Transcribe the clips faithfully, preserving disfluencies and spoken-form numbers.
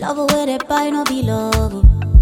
Love away they buy no be love.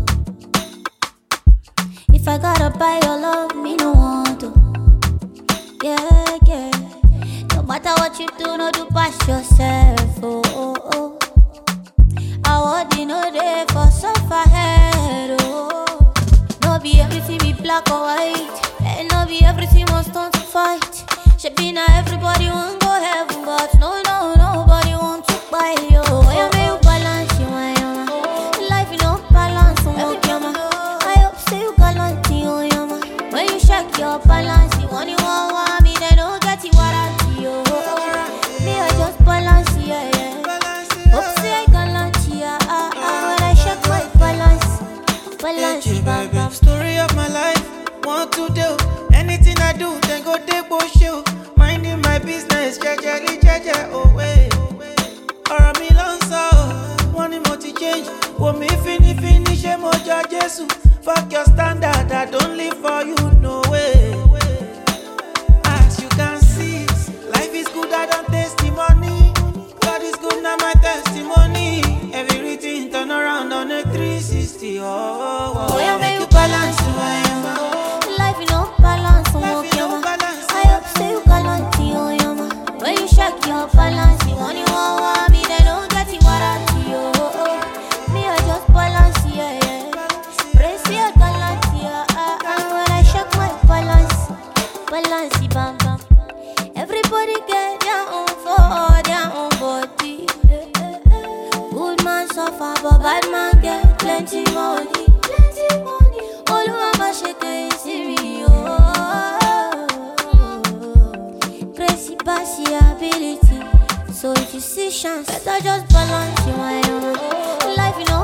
If I gotta buy your love, me no want to. Yeah, yeah. No matter what you do, no do pass yourself. Oh, oh, oh. I want you know there for suffer head. Oh, no be everything be black or white, and no be everything must turn to fight. Should be now everybody want go heaven, but no, no, nobody want to buy you. I may you balance you, I am. Life you don't balance, so okay, I hope say you gallant, you, I am. When you shake your balance, you want you want, want me, they don't get you what I do. Me I just balance, yeah, yeah. Hope say I gallant, yeah, ah, ah. When I shake my balance, balance, bam, bam. Story of my life, want to do anything I do, then go take bullshit. Minding my business, jejely, jeje, oh way. Or a million so, one multi change. Want me finish, finish, emoja, Jesus. Fuck your standard, I don't live for you, no way. As you can see, life is good, I don't testimony. God is good, now my testimony. Everything turn around on a three sixty, oh, oh, oh. Oh, yeah, make you balance, oh, yeah. Life you no balance, so okay, ma. I hope say you gallant, oh, yeah, ma. When you shake your balance, you want you want, want me, they don't get you what I do, oh, oh. Me I just balance, yeah, yeah. Praise your gallant, yeah, ah, ah. When I shake my balance, balance, bam, bam. Everybody get their own for their own body. Good man suffer, but bad man get plenty money. Plenty money. All who am shake it serious. Crazy passy ability. So if you see chance, better just balance your mind. Life you know